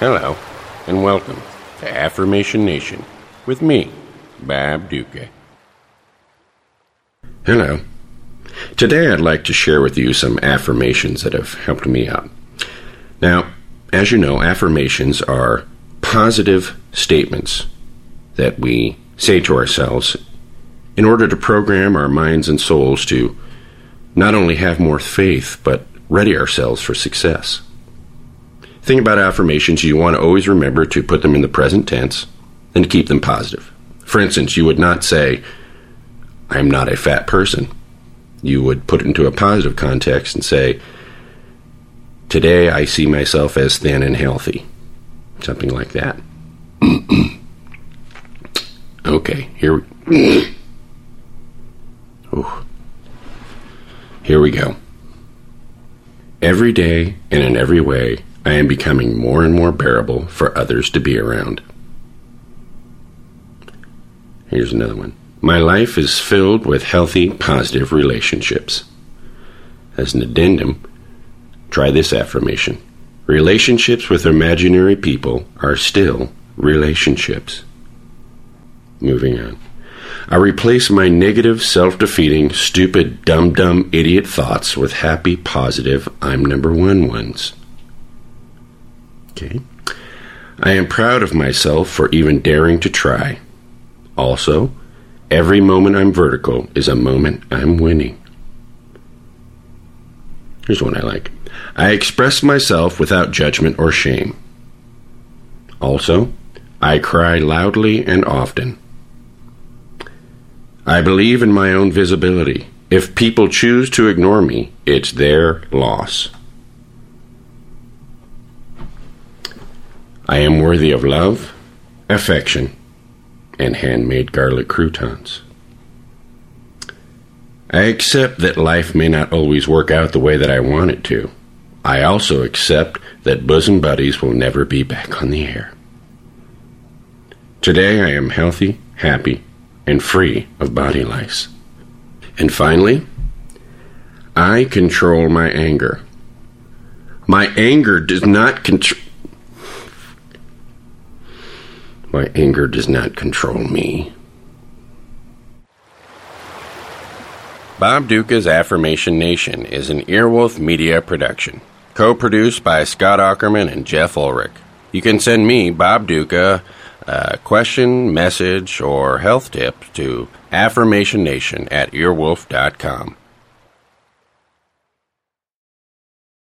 Hello, and welcome to Affirmation Nation with me, Bob Duca. Hello. Today I'd like to share with you some affirmations that have helped me out. Now, as you know, affirmations are positive statements that we say to ourselves in order to program our minds and souls to not only have more faith, but ready ourselves for success. The thing about affirmations, you want to always remember to put them in the present tense and to keep them positive. For instance, you would not say, I'm not a fat person. You would put it into a positive context and say, today I see myself as thin and healthy. Something like that. Okay, here we go. Every day and in every way, I am becoming more and more bearable for others to be around. Here's another one. My life is filled with healthy, positive relationships. As an addendum, try this affirmation. Relationships with imaginary people are still relationships. Moving on. I replace my negative, self-defeating, stupid, dumb, idiot thoughts with happy, positive, I'm number one ones. Okay. I am proud of myself for even daring to try. Also, every moment I'm vertical is a moment I'm winning. Here's one I like. I express myself without judgment or shame. Also, I cry loudly and often. I believe in my own visibility. If people choose to ignore me, it's their loss. I am worthy of love, affection, and handmade garlic croutons. I accept that life may not always work out the way that I want it to. I also accept that bosom buddies will never be back on the air. Today I am healthy, happy, and free of body lice. And finally, I control my anger. My anger does not control me. Bob Duca's Affirmation Nation is an Earwolf Media production, co-produced by Scott Ackerman and Jeff Ulrich. You can send me, Bob Duca, a question, message, or health tip to affirmationnation@earwolf.com.